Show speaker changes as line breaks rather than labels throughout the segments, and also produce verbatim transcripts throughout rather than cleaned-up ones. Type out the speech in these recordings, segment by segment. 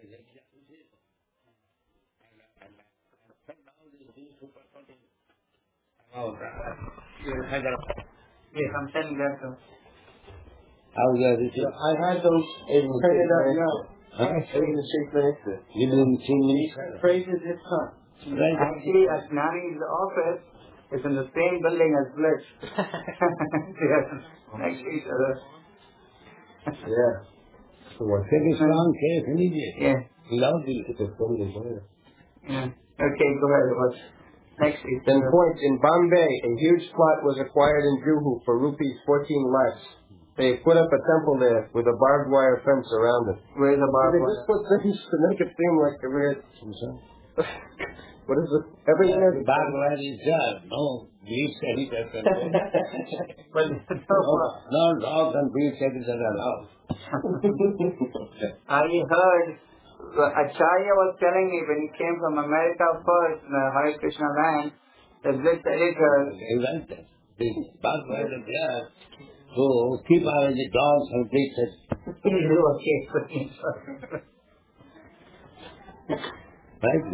Yes, I'm sending that to.
How is that? I had those in the
Turn it up now.
Huh?
In the shape minister.
You didn't see me?
Praises his son. Actually, Asnani's office is in the same building as Bliss. Yes, next to each other.
Yeah. So what? Take a strong case immediately.
Yeah.
Love you to the phone as well.
Yeah. Okay, go ahead. What's next?
Then point, in Bombay, a huge plot was acquired in Juhu for rupees fourteen lakhs. They put up a temple there with a barbed wire fence around it.
Where's the barbed
They
wire?
just put things to make it seem like a weird... What is it? Everything
Yeah,
is...
barbed wire is there. No, beef said it as well.
But
No, no dogs and beef said it as allowed.
I heard uh, Acharya was telling me when he came from America first, the Hare Krishna land, that this editor.
They went there. The barbed wire is there. So keep out of the dogs and pigs.
Okay.
Right?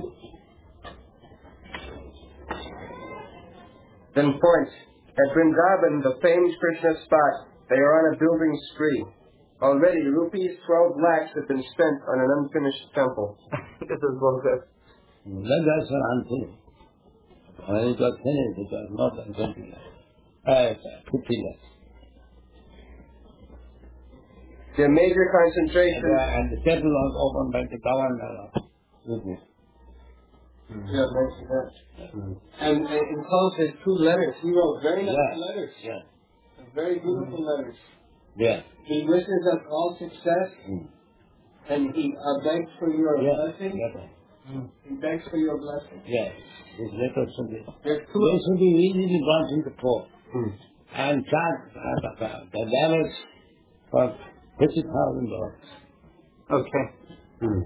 Then point, at Vrindavan, the famed Krishna spot, they are on a building spree. Already, rupees twelve lakhs have been spent on an unfinished temple.
This is vulgar.
That, that's an unfinished. When it was finished, it was not than twenty lakhs. Uh, fifty lakhs.
Their major concentration...
And, uh, and the temple was opened by the governor of Juhu.
Yeah, mention that.
Mm-hmm.
And uh, enclosed there's two letters. He wrote very nice
Yeah.
letters.
Yeah.
Very beautiful letters.
Yeah.
He wishes us all success,
Mm.
and he uh, begs for your
Yeah.
blessing.
Yeah.
Mm. He begs for your blessing.
Yeah. This letter should be,
There's two.
they should be easily brought into court.
Mm.
And charge uh, the, the damage for fifty thousand dollars.
Okay.
Mm.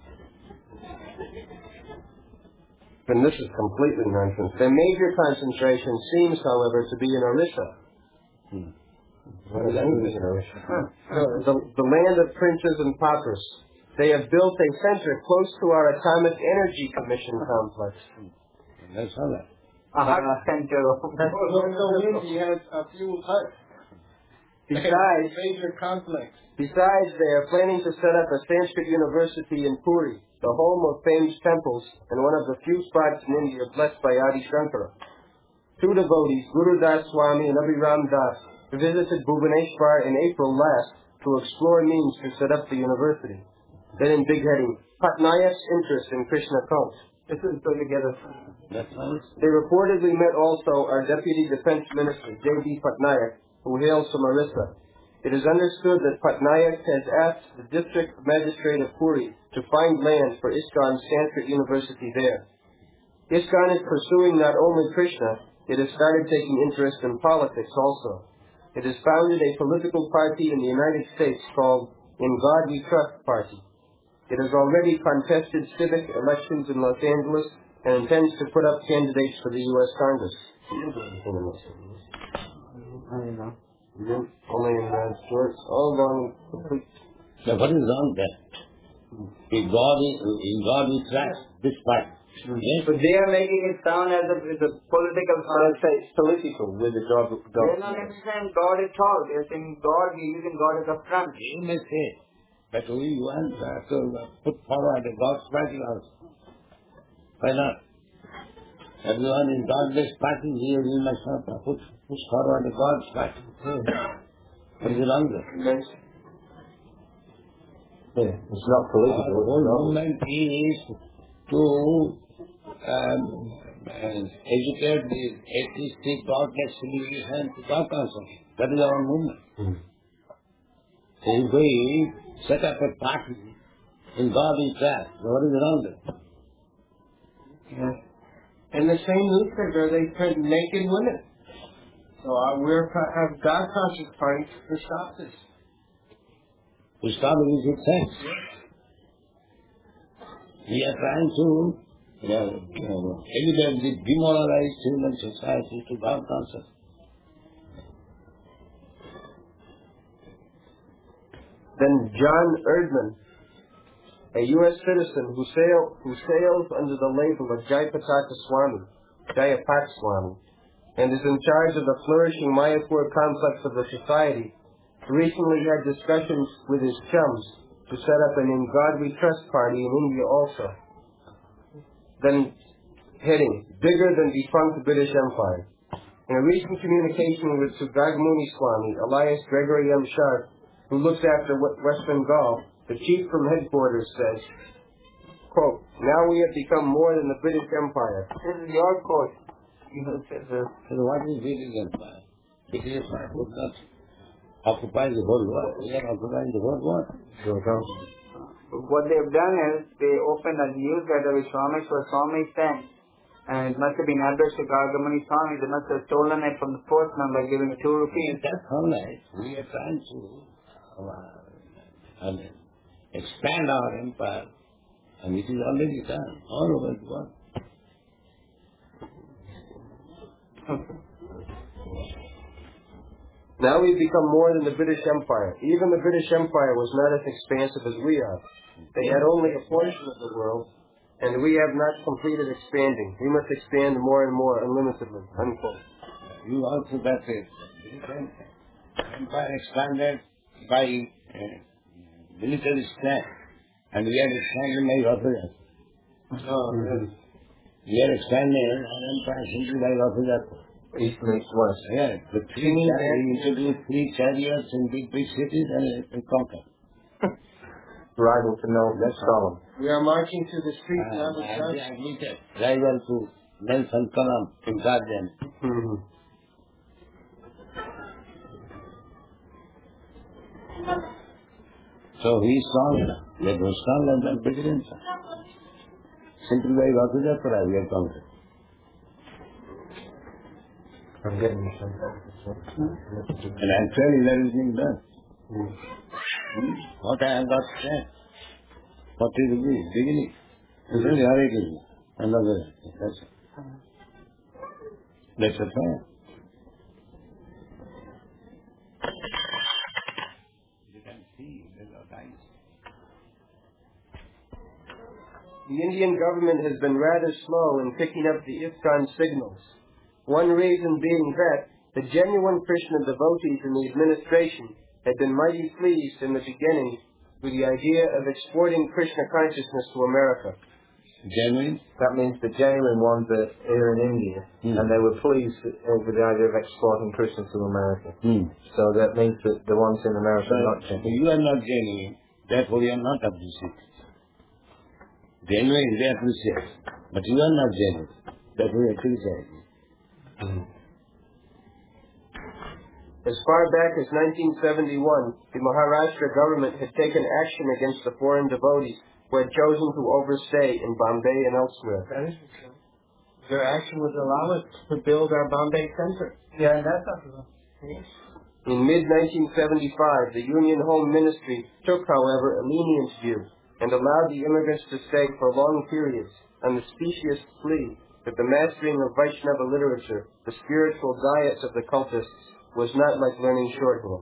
And this is completely nonsense. Their major concentration seems, however, to be in Orissa.
Hmm.
What does that mean in Orissa? the, the land of princes and paupers. They have built a center close to our Atomic Energy Commission complex.
That's all right.
A hut center.
He has a few huts.
Besides,
major complex.
besides, they are planning to set up a Sanskrit university in Puri, the home of famed temples and one of the few spots in India blessed by Adi Shankara. Two devotees, Guru Das Swami and Abhiram Das, visited Bhubaneswar in April last to explore means to set up the university. Then in big heading, Patnayak's interest in Krishna cult. This is put together.
That's nice.
They reportedly met also our Deputy Defense Minister, J D Patnaik, who hails from Orissa. It is understood that Patnaik has asked the District Magistrate of Puri to find land for ISKCON's Sanskrit University there. ISKCON is pursuing not only Krishna, it has started taking interest in politics also. It has founded a political party in the United States called In God We Trust Party. It has already contested civic elections in Los Angeles and intends to put up candidates for the U S Congress. I don't know. Only in uh, shorts, all gone complete.
So what is wrong there? In God is, in God we trust this part. Yes?
But they are making it sound as if it's a political
Let's say it's political with the job of
They're not saying God at all. They're saying God, we're using God as a front.
You may say, but we want uh, to put forward the God's party also. Why not? Everyone in God's party here, we must not put push forward the God's party. What is wrong there?
Yeah, it's not political.
Our whole movement is to um, uh, educate the atheistic, godless civilization to God consciousness. That is our movement.
Mm.
If we set up a party in God we trust, what is wrong there?
Yeah. In the same newspaper, they print naked women. So uh, we're have God conscious party to stop this.
To stop it is itself. We are trying to uh, uh, elevate the demoralized human society to God conscious.
Then John Erdman, a U S citizen who, sail, who sails under the label of Jayapataka Swami, Jayapat Swami, and is in charge of the flourishing Mayapur complex of the society, recently had discussions with his chums to set up an In God We Trust party in India also. Then heading, bigger than defunct British Empire. In a recent communication with Sugagmuni Swami, Elias Gregory M. Sharp, who looks after West Bengal, the chief from headquarters says, quote, now we have become more than the British Empire. This is your quote. You know, it says, uh,
So what is British Empire? British Empire would not occupy the whole world. We are occupying the whole world.
What they've done is they opened a newsletter with Swameshwar Swami sent, and it must have been addressed to Gargamuni Swami. They must have stolen it from the postman by giving two rupees.
That's all right. We are trying to uh, I mean, expand our empire, and it is already done all over the world.
Now we've become more than the British Empire. Even the British Empire was not as expansive as we are. They had only a portion of the world, and we have not completed expanding. We must expand more and more unlimitedly. Unquote.
You also that is British Empire expanded by uh, military strength, and we are expanding by officers.
Oh, yes.
We are expanding our empire simply by officers.
East makes west.
Yeah, the three we introduced three chariots in big big cities and we conquer.
Rival to no, that's solemn. We are marching to the streets
Uh,
now.
and they admitted rival to Nelson Kalam in Guardian.
Mm-hmm.
So he is stronger. That was stronger than British Empire. Simply by officers we are conquered.
I'm getting this.
And actually that is being done.
Mm.
Hmm? What I have got said. forty degrees, beginning. It's only Hare Krishna. Another. That's it. That's a fact. You can see there's a eyes.
The Indian government has been rather slow in picking up the ISKCON signals. One reason being that the genuine Krishna devotees in the administration had been mighty pleased in the beginning with the idea of exporting Krishna consciousness to America.
Genuine?
That means the genuine ones are here in India,
Hmm.
and they were pleased with the idea of exporting Krishna to America.
Hmm.
So that means that the ones in America
So,
are not
so
genuine.
you are not genuine, therefore you are not appreciated. Genuine, they appreciate. But you are not genuine, therefore you are criticized.
As far back as nineteen seventy-one, the Maharashtra government had taken action against the foreign devotees who had chosen to overstay in Bombay and elsewhere. That is true. Their action would allow us to build our Bombay center.
Yeah, that's not
In mid nineteen seventy-five, the Union Home Ministry took, however, a lenient view and allowed the immigrants to stay for long periods on the specious plea that the mastering of Vaishnava literature, the spiritual diets of the cultists, was not like learning shorthand.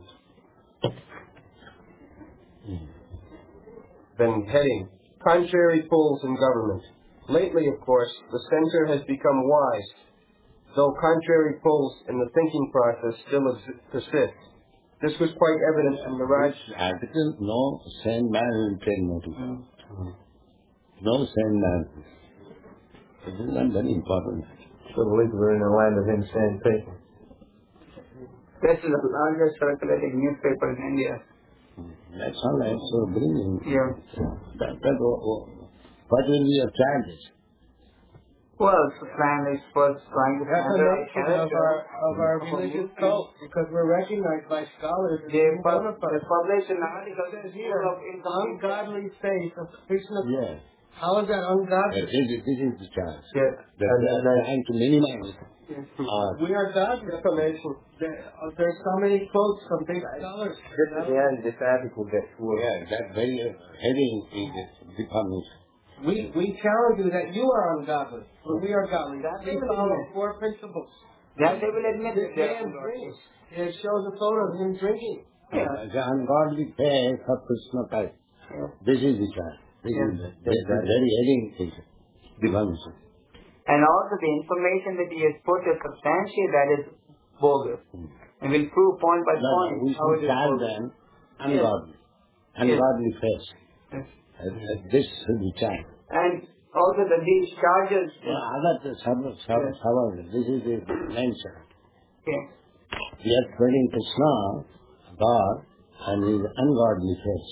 Then heading, contrary pulls in government. Lately, of course, the center has become wise, though contrary pulls in the thinking process still ex- persist. This was quite evident from the Raj.
Article, no sane man will tell no to you. No sane man. This is not very important.
So believe we're in a land of insane people.
This is the largest circulating newspaper in India.
That's all right, so bring in.
Yeah.
That, that, what will be your charges?
Well, plan is first trying to
Reformation of our of our religious cult, because we're recognized by scholars as
They
being
pub-
bona fide.
they published an article
It says
full
here,
of
ungodly faith of Krishna.
Yes.
How is that ungodly?
This is, this is the charge.
Yes.
That
And
they are
then-
trying to minimize our
We are God's Reformation. There, uh, there's so many quotes from big scholars.
This is the end, this article gets worse.
yeah, that very heading is becomes
We we challenge you that you are ungodly, but we are godly. We follow four principles.
That they will admit
This
that they are
man
ungodly.
drinks. It shows a photo of him drinking.
uh, the ungodly faith of Krishna type. This is the charge. This
Yeah.
is very, very adding deformation.
And also the information that he has put to substantiate that is bogus.
Hmm.
And we'll prove point by
No,
point
we
how it
should
is
charge
bogus.
them ungodly.
Yes.
Ungodly face.
Yes.
And, and this should be charged.
And also that these charges...
Well, other server, server,
Yes.
server, this is the nature.
Okay.
We are spreading Krishna, God, and his ungodly face.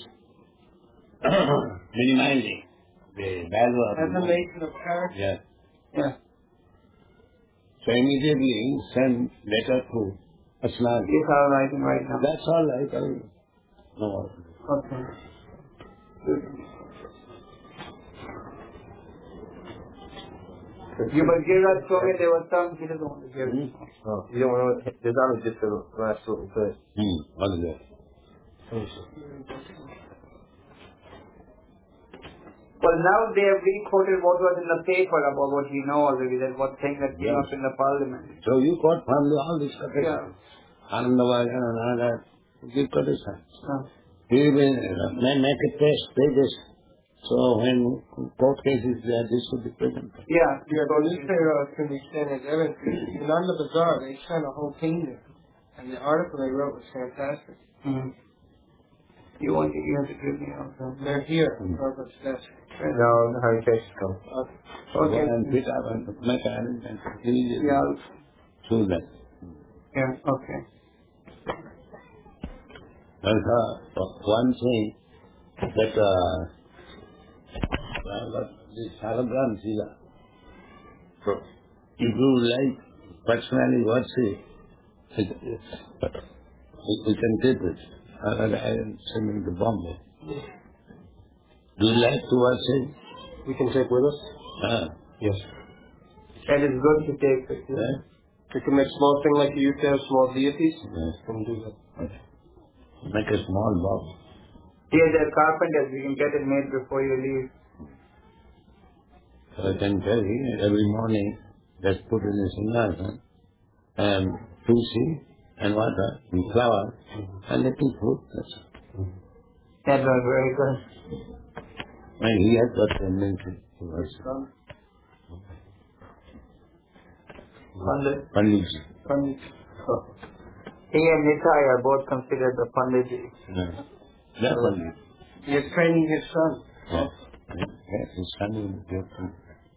Minimizing the value of the
Affirmation of character.
Yeah.
Yeah.
So immediately send letter to Aslan.
These are writing right now.
That's all right. I mean, no.
Okay. You must give us so many, there was some, he doesn't want to give.
Hmm?
Oh, you don't want to, there's only just the last little bit.
Hmm. What is that?
Well, now they have re-quoted what was in the paper about what you know already, that what thing that came
Yeah.
up in the parliament.
So you got from the, all these quotations.
Yeah.
Anandavajan and all that. Give quotations.
Uh,
You will uh, make it test pages. So when court cases there, this should be presented.
yeah.
Yeah, the newspaper can be sent as evidence. In on the bazaar, they sent a whole team there. And the article they wrote was fantastic.
Mm. You want to, you have to give me also.
They're here on purpose. That's
No, how cases come.
okay.
So go and pick up and make an arrangement immediately.
Yeah.
Through that.
Yeah, okay.
There's uh, one thing that uh, uh, this Salagram Sila. So if you like personally watch it, it, it, you can keep it. I am sending to Bombay. Do you like to watch it?
We can take with us?
Ah,
Yes.
That is good to take with you.
yeah?
We can make small thing like you used to have small deities.
Yes.
And do that.
Okay. Make a small box.
Here there are carpenters, you can get it made before you leave.
So I can tell you, every morning, just put in a singhasan, and tulsi, and water, and flour, and little fruit, that's all.
That was very good.
And he has got tendency to worship.
Pandit.
Panditji.
Pandit. He and Nitai are both considered the Panditji.
Yeah. Yeah, Pandit.
You're training his son.
Yeah. Yes, his son is different.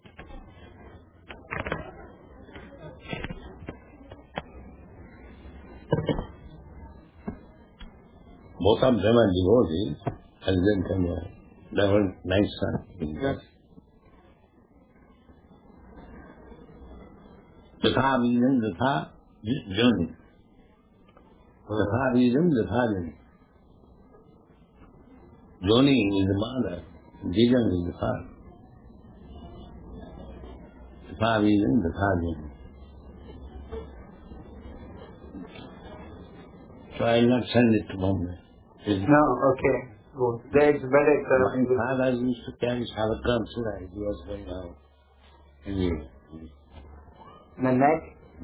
Both of them are devotees, and then come here. They were nice son.
Yes.
Yatha Vijam Yatha Joni. Yatha Vijam Yatha Joni. Joni is the mother, Vijam is the father. Yatha Vijam Yatha Joni. So I will not send it to Bombay. It's
No, okay. Good. That's better.
my
Uh,
father used to carry Salagram Sura. He was going out in the
the neck.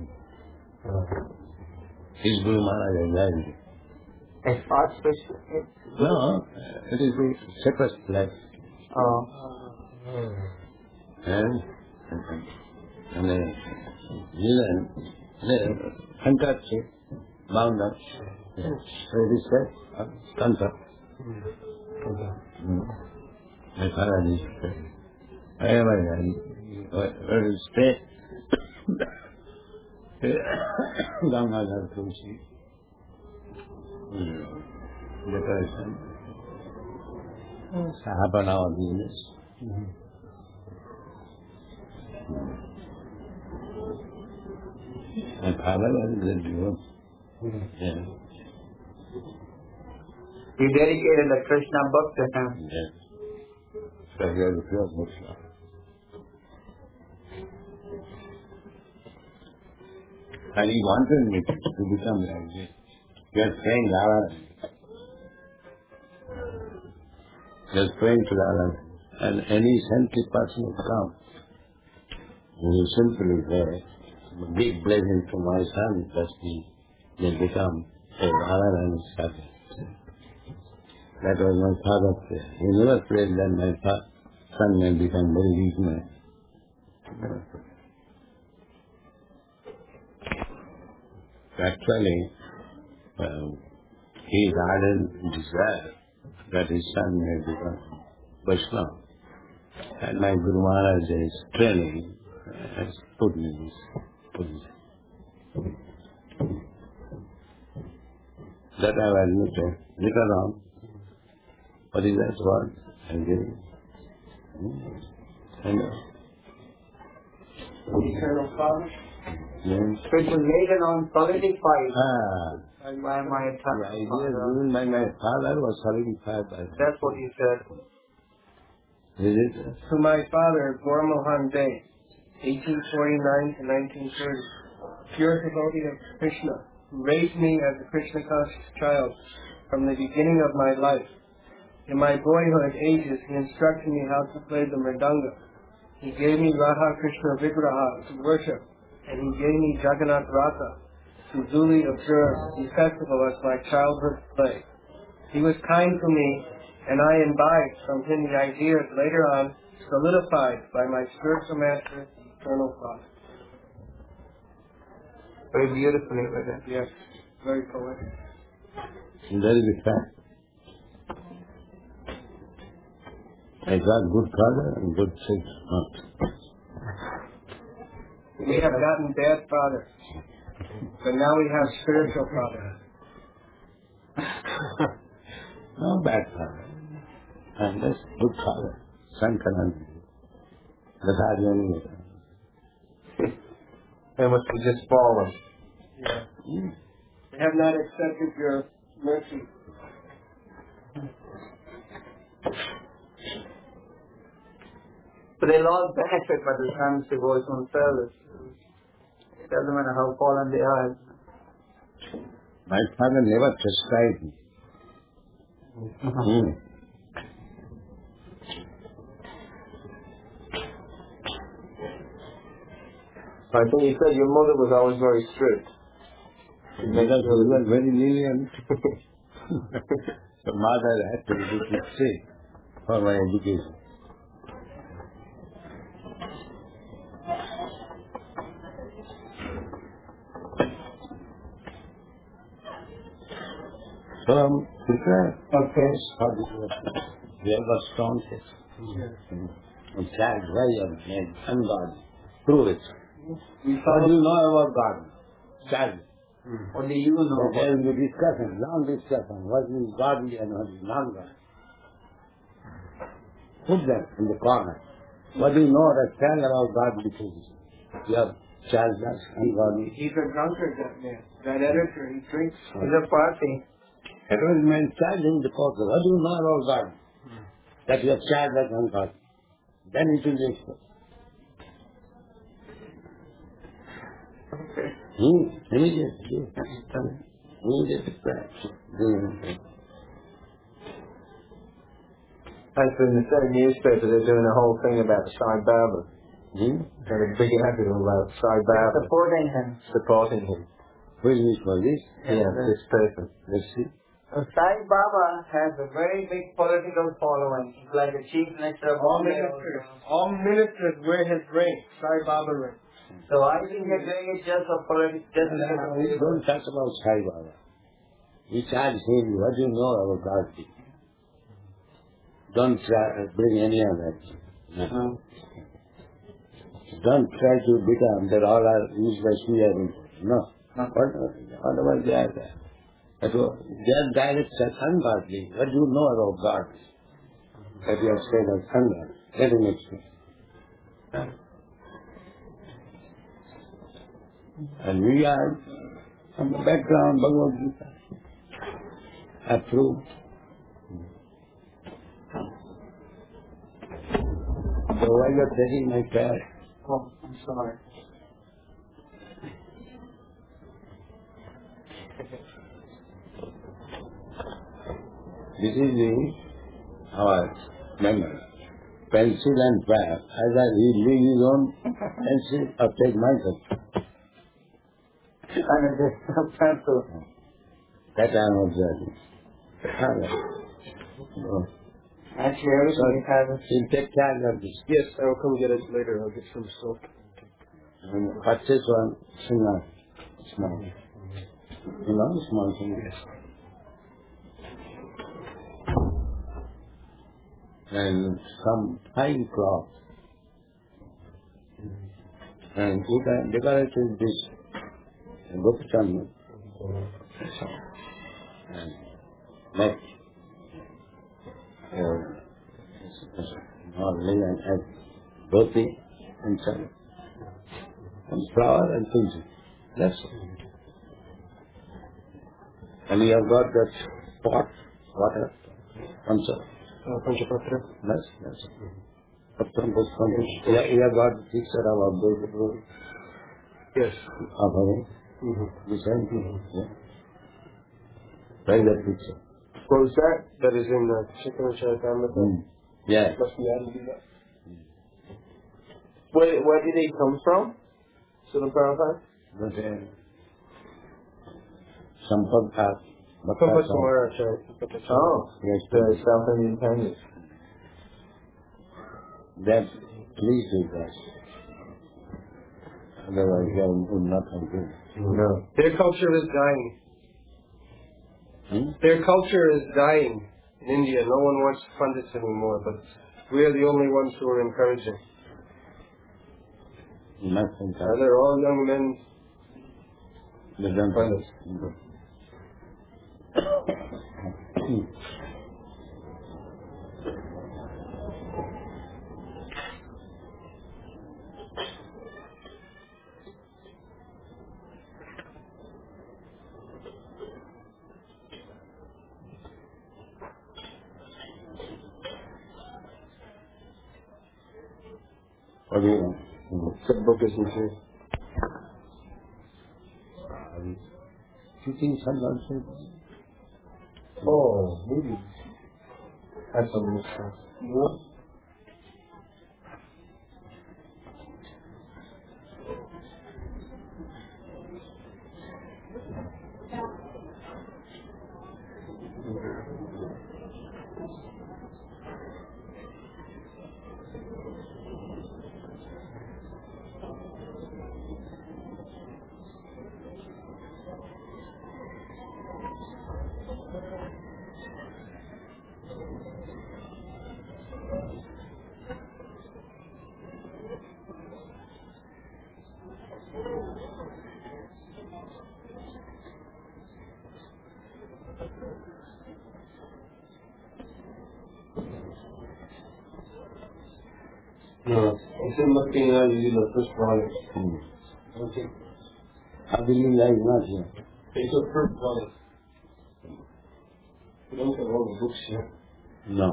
his Guru Maharaj has died.
It's archbishop. It's
No, it is the separate place.
Oh.
And, and a villain, a handkerchief bound up. So it is said, cancer. My father is dead. I am a where is stay? Gangadhar Tulsi. Decoration. Half an hour business. My father was a good devotee. Yeah.
You dedicated the Krishna book to him.
Yes. So he was a pure Muslim. And he wanted me to, to become like this. He was praying Radha. He was praying to Radha. And any saintly person would come. He will simply say, big blessing to my son, that he will become a Radha and Sati. That was my father's prayer. He never prayed that my fa- son may become very rich man. Actually, uh, his ardent desire that his son may become Vaishnava. And my Guru Maharaj's training has put me in this position. That I have admitted later on. What is that word? I give you. And uh,
Eternal Father.
yes.
So it was later on solidified
Ah,
by my
the
father.
idea given by my father was solidified by that.
That's what he said.
Is it?
To my father, Gormohan Dey, eighteen forty-nine to nineteen thirty, pure devotee of Krishna, who raised me as a Krishna conscious child from the beginning of my life. In my boyhood ages, he instructed me how to play the mridanga. He gave me Radha Krishna Vigraha to worship, and he gave me Jagannath Ratha to duly observe the festival as my childhood play. He was kind to me, and I imbibed from him the ideas later on solidified by my spiritual master, the Eternal Father.
Very beautifully written.
Yes, very poetic.
And that is the fact. I got good father and good six months.
We have gotten bad fathers, but now we have spiritual fathers.
No bad father. And that's good father. Sankaran. That's how you only
They must be just fallen.
Yeah. They have not accepted your mercy.
So they lost benefit by the son's devotional service. It doesn't matter how fallen they are.
My father never chastised me. Mm.
I think you said your mother was always very strict.
Because we were very lenient. So mother had to be sick for my education. So I'm prepared for case for the we have a strong case. And child, why you have made ungodly? Prove it. What do you know about God? Child.
Only you know.
There will be discussion, long discussion. What is godly and what is non-godly? Put that in the corner. What do you know that tell about godly things? You have child that's ungodly.
He's a drunkard, that man. That editor, he drinks.
He's a party.
That was my child in the court. What do you know about God? That you have child that's ungodly. Then it will be explained.
Okay.
Hmm? Immediately. Immediately.
And in the same newspaper, they're doing a whole thing about Sai Baba.
Hmm?
And a big article about Sai Baba
Supporting him.
supporting him.
Who is this for this?
Yeah, this person.
Let's see.
So Sai Baba has a very big political following. He's like the chief minister of
All
Bombay.
ministers, all ministers wear his ring, Sai Baba ring.
So I think they're doing it just for politics. Just
We don't talk about Sai Baba. We charge him, what do you know about God? Don't try, bring any of that. No.
um,
Don't try to become that all are used by Sri. No. What, otherwise they are there. That was, their dialects are ungodly. What do you know about God? That you have said as ungodly. Let him explain. And we are from the background Bhagavad Gita. Approved. So why you are taking my prayer?
Oh, I'm sorry.
This is the our memory. Pencil and pad. Either he leave his own pencil or take my pencil.
and it's a pencil.
That I am observing. No.
Actually, everything is having.
He'll take care of this.
Yes, I will come get it later. I'll get some soap.
And purchase one small, small. You know, small thing.
Yes.
And some fine cloth. And you can decorate with this Guptan and make your small linen and dhoti inside. And flower and things. That's it. And you have got that pot, water, pancha.
Uh, Panchapatra.
That's, that's it. Patram Pushpam. You have- you have got the picture of Abdul Guru,
Yes.
of Hari.
Mm-hmm.
The same thing. Yeah. Where is that picture?
What was that? That is in the Chicken Charitamrita.
Mm. Yeah.
Must be added to that. Where, where did he come from? Srila Prabhupada?
But uh, Sampaka,
From
Bhakta
Samara.
Oh,
Yes,
the South Indian Chinese.
that please with us. Otherwise, I would not have been.
No.
Their culture is dying.
Hmm?
Their culture is dying in India. No one wants to fund it anymore, but we are the only ones who are encouraging.
Nothing.
Uh, they're all young men.
They don't
Fund it.
No. What do you want?
The book isn't here.
You think some nonsense?
Oh, maybe. That's a mistake.
What? No. It's in looking at you the first volume.
Hmm.
Okay.
I believe I is not here.
It's the first volume. We don't have all the books here.
No.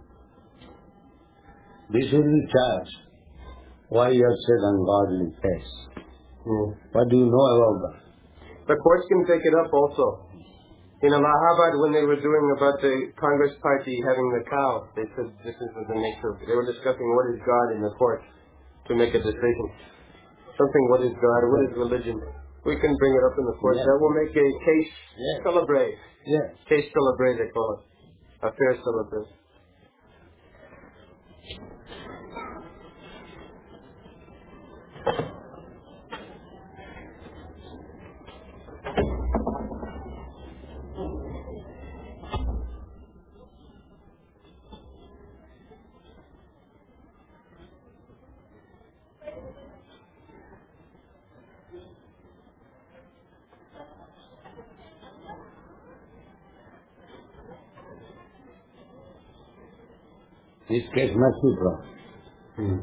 This will be charged. Why you have said ungodly face?
Hmm.
What do you know about that?
The courts can take it up also. In Allahabad, when they were doing about the Congress party having the cow, they said this is the nature of it. They were discussing what is God in the court to make a decision. Something, what is God, what is religion. We can bring it up in the court.
Yeah.
That will make a case
Yeah.
celebrate.
Yeah.
Case celebrate, they call it. A fair celebrate.
This case must be brought.
Hmm.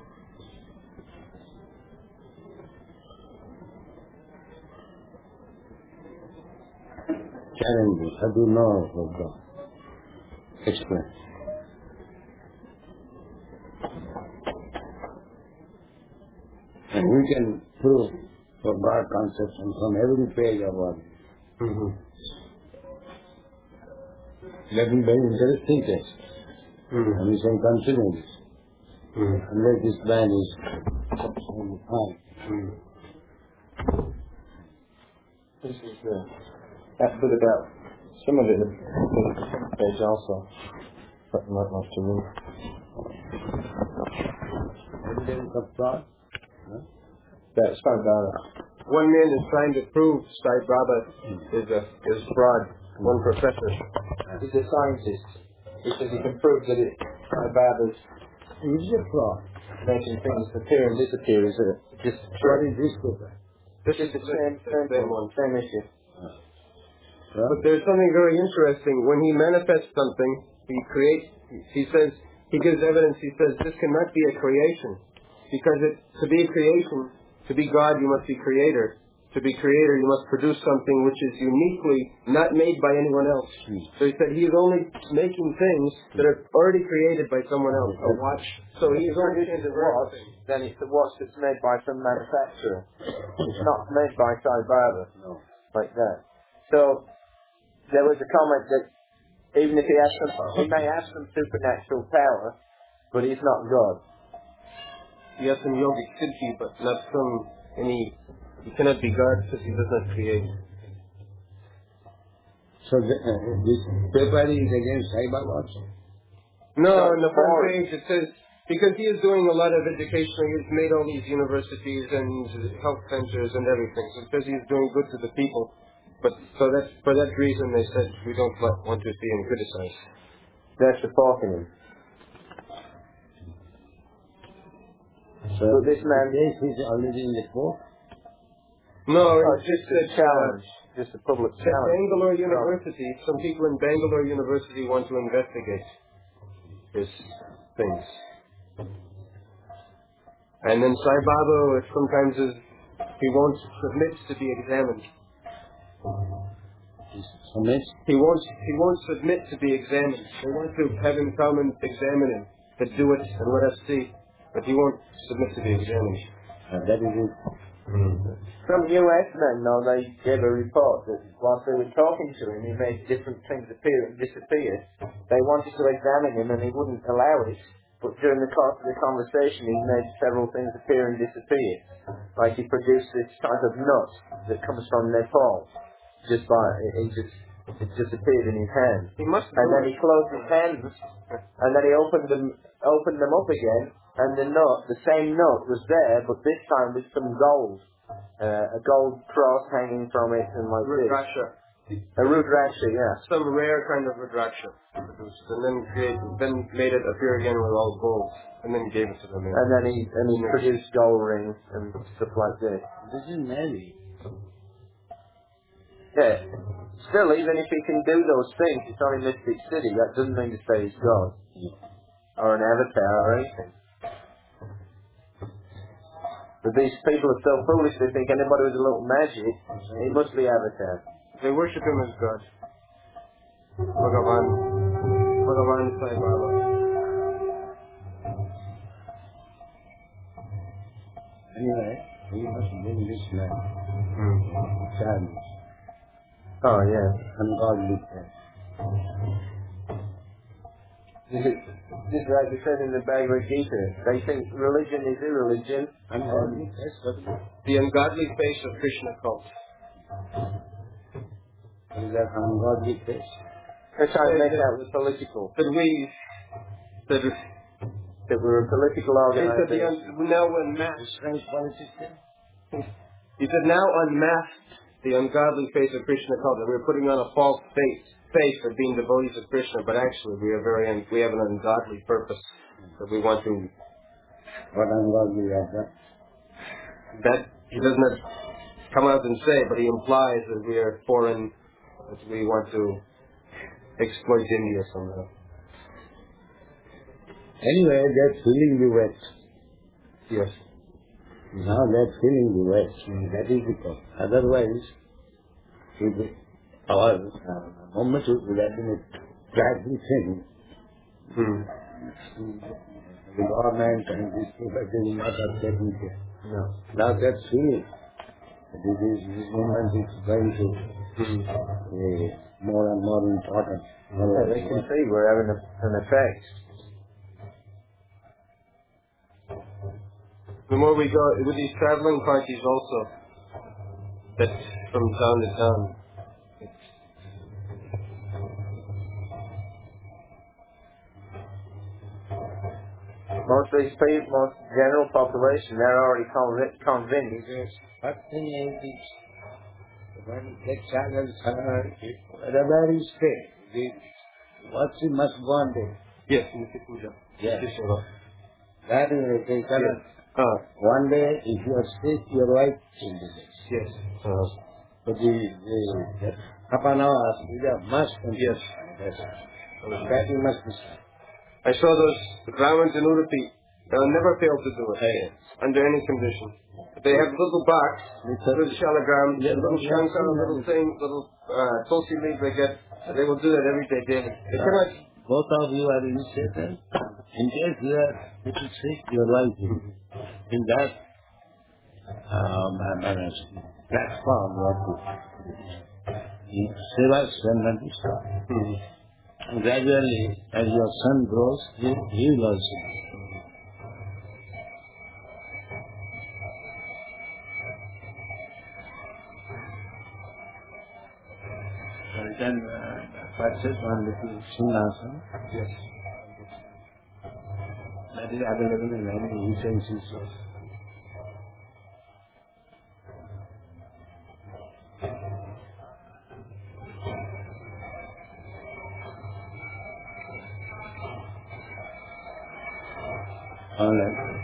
Challenges. How do you know about God? Explain. And we can prove for God conception from every page of our.
Mm-hmm.
That will be very interesting case.
Mm-hmm.
And we can continue this.
Mm-hmm.
Unless this man is on high.
Mm-hmm. This is the, that bit about
Some of it is on the front page also, but not much to read.
Evidence of fraud? Huh?
That's Sai Baba. One man is trying to prove Sai Baba is a is fraud. One professor. He's a scientist. He says he can prove that it, Sai Baba's
Is it fraud?
making things appear and disappear. Is it just
What is this paper?
This is the same, same, same one, same issue.
Huh?
But there's something very interesting. When he manifests something, he creates, he says, he gives evidence, he says, this cannot be a creation. Because it, to be a creation, to be God, you must be creator. To be creator, you must produce something which is uniquely not made by anyone else.
Hmm.
So he said he is only making things that are already created by someone else. A watch. So he's only
Produces a watch, then it's a watch that's made by some manufacturer. It's not made by Sai Baba.
No.
Like that. So there was a comment that even if he has some, he may have some supernatural power, but he's not God.
He has some yogic siddhi, but not some any. He cannot be God because he does not create.
So the, uh, this paper is against Sai Baba also?
No,
No,
on the front
or-
page it says because he is doing a lot of education. He's made all these universities and health centers and everything. So it says he's doing good to the people. But so that for that reason they said we don't want want to see him criticized.
They're supporting him.
So
But this man-
this is already in the court?
No,
Oh,
it's
just
just
a
that
challenge. Just a public
At
challenge.
Bangalore University, some people in Bangalore University want to investigate his things. And then Sai Baba sometimes is, he won't submit to be examined.
Submit?
He won't, he won't submit to be examined. They want to have him come and examine him, but do it and let us see. But he won't submit to be examined.
Uh, that is it.
Some U S men, though, they gave a report that whilst they were talking to him, he made different things appear and disappear. They wanted to examine him and he wouldn't allow it. But during the course of the conversation, he made several things appear and disappear. Like he produced this type of nut that comes from Nepal. Just by, it, it just, it just appeared in his hand.
He must
And
do
then
it.
he closed his hands, and then he opened them, opened them up again, and the nut, the same nut was there, but this time with some gold. Uh, a gold cross hanging from it and like this.
Rudraksha.
A Rudraksha, yeah.
Some rare kind of Rudraksha produced, and then create, then made it appear again with all gold, and then gave it to the man.
And then he, and he produced gold rings and stuff like this.
This is magic.
Yeah. Still, even if he can do those things, it's only Mystic City. That doesn't mean to say he's God. Or an avatar or anything. But these people are so foolish they think anybody with a little magic, he must be avatar.
They worship him as God. Bhagavan. Bhagavan Sai Baba.
Anyway, we must bring this man.
Hmm.
Sadness.
Oh, yeah.
Ungodly faith.
This is, this is like it says in the Bhagavad Gita. They think religion is irreligion.
Ungodly faith, what is it?
The ungodly face of Krishna cult.
What is that ungodly faith?
They're trying to make out with political.
That we, that
That we're a political
he said the
organization.
un, now unmasked.
Strange politics then?
He said now unmasked the ungodly face of Krishna cult. That we're putting on a false face, face of being devotees of Krishna, but actually we are very, un, we have an ungodly purpose that we want to.
What ungodly is that?
That he does not come out and say, but he implies that we are foreign, that we want to exploit India somehow.
Anyway, they're filling the wet.
Yes.
Now they're filling the wet. That is the problem. Otherwise, with the, our uh, moment would have been a tragic thing.
Hmm.
The government and these people, they will not have taken care.
No.
Now that's filling. This is, this moment is going to
Hmm.
be more and more important.
Yeah, they can see we're having a, an effect.
The more we go with these traveling parties also, that from town to town,
Most of these people, most general population, they're already convinced. convinced.
Because first thing is this, when you take channel, whatever you say, the, what you must go on there.
Yes, Nitya Puja.
Yes.
Yes, sir.
That is the thing.
Yes. Uh,
One day, if you are sick, your wife will be sick.
yes. Uh,
So the, the, the Kapanawas, puja must continue.
Yes.
Yes. So that you must decide.
I saw those Brahmins in Udupi. They'll never fail to do it.
Yes.
Under any condition. They have little box, little shalagram, little shankar, little thing, little uh, tulsi leaf they get. They will do that every day daily. They cannot.
Both of you are initiated. In case you are little sick, your wife will be. In that um, platform, what you Seva Sandhan is
Hmm.
and gradually, as your son grows, he, he will also grow. So you can uh, purchase one little Shinasana.
Yes.
That is available in any agency source. All right.